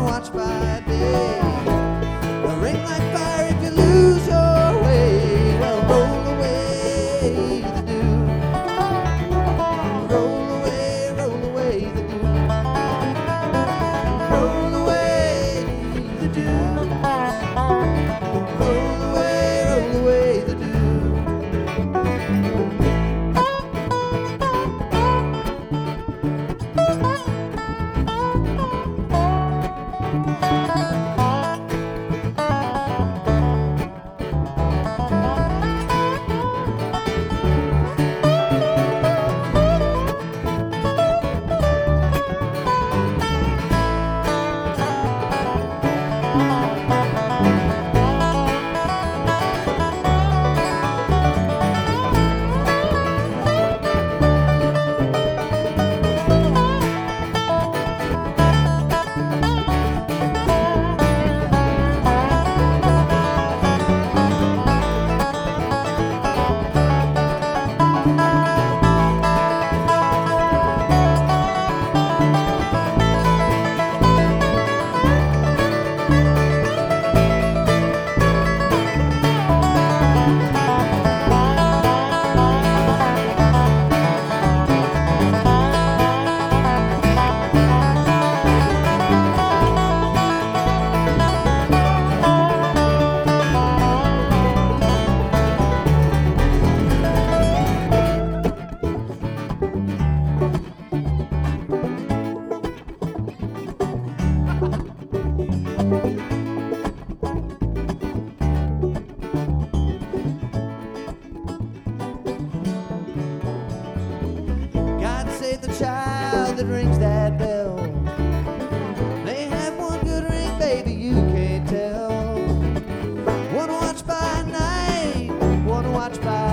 watch by day. A ring like fire if you lose your way. Well, roll away the dew. Roll away the dew. Roll away the dew. Roll away the dew. God save the child that rings that bell. They have one good ring, baby, you can't tell. One watch by night, one watch by